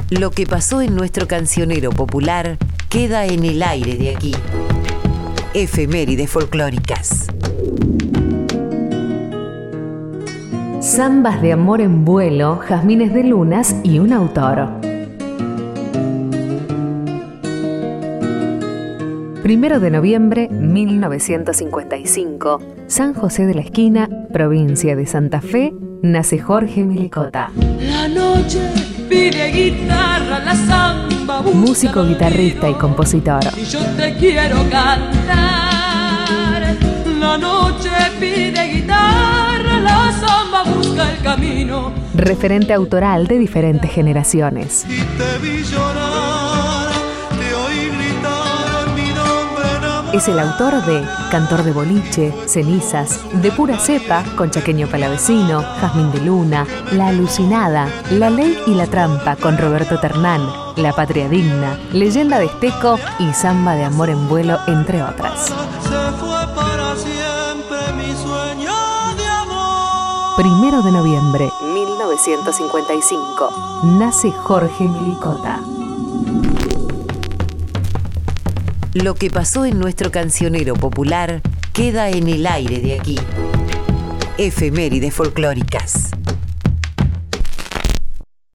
Lo que pasó en nuestro cancionero popular queda en el aire de aquí. Efemérides folclóricas. Zambas de amor en vuelo, jazmines de lunas y un autor. 1 de noviembre 1955, San José de la Esquina, provincia de Santa Fe, nace Jorge Milicota. La noche pide guitarra, la zamba busca Músico, guitarrista y compositor. y yo te quiero cantar. La noche pide guitarra, la zamba busca el camino. Referente autoral de diferentes generaciones. Y te vi llorar, te oí gritar mi nombre nada más. Es el autor de Cantor de boliche, Cenizas, De pura cepa, con Chaqueño Palavecino, Jazmín de Luna, La alucinada, La ley y la trampa, con Roberto Ternán, La patria digna, Leyenda de Esteco y Zamba de amor en vuelo, entre otras. Se fue para siempre mi sueño de amor. 1 de noviembre 1955, nace Jorge Milicota. Lo que pasó en nuestro cancionero popular queda en el aire de aquí. Efemérides folclóricas.